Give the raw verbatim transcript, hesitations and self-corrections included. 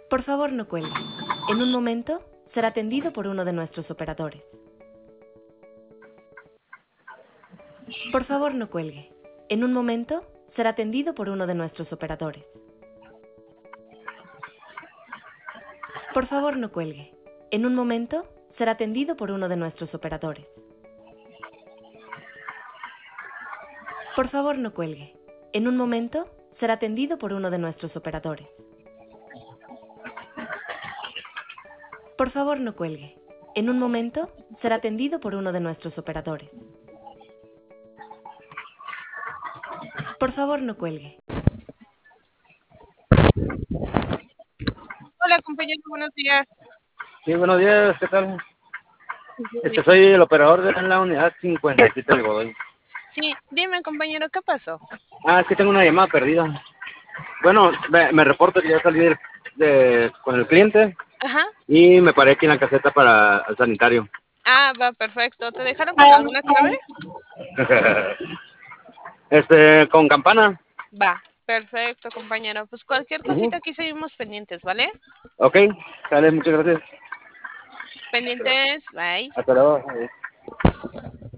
Por favor, no cuelgue. En un momento será atendido por uno de nuestros operadores. Por favor, no cuelgue. En un momento será atendido por uno de nuestros operadores. Por favor, no cuelgue. En un momento será atendido por uno de nuestros operadores. Por favor, no cuelgue. En un momento será atendido por uno de nuestros operadores. Por favor, no cuelgue. En un momento será atendido por uno de nuestros operadores. Por favor, no cuelgue. Hola, compañero, buenos días. Sí, buenos días, ¿qué tal? Este, soy el operador de la unidad cincuenta y siete del Godoy. Sí, dime, compañero, ¿qué pasó? Ah, es que tengo una llamada perdida. Bueno, me, me reporto que ya salí de, de- con el cliente Ajá. y me paré aquí en la caseta para el sanitario. Ah, va, perfecto. ¿Te dejaron con alguna clave? Este, con campana. Va, perfecto, compañero. Pues cualquier Ujú. cosita aquí seguimos pendientes, ¿vale? Ok, sale, muchas gracias. Pendientes, bye. Hasta luego.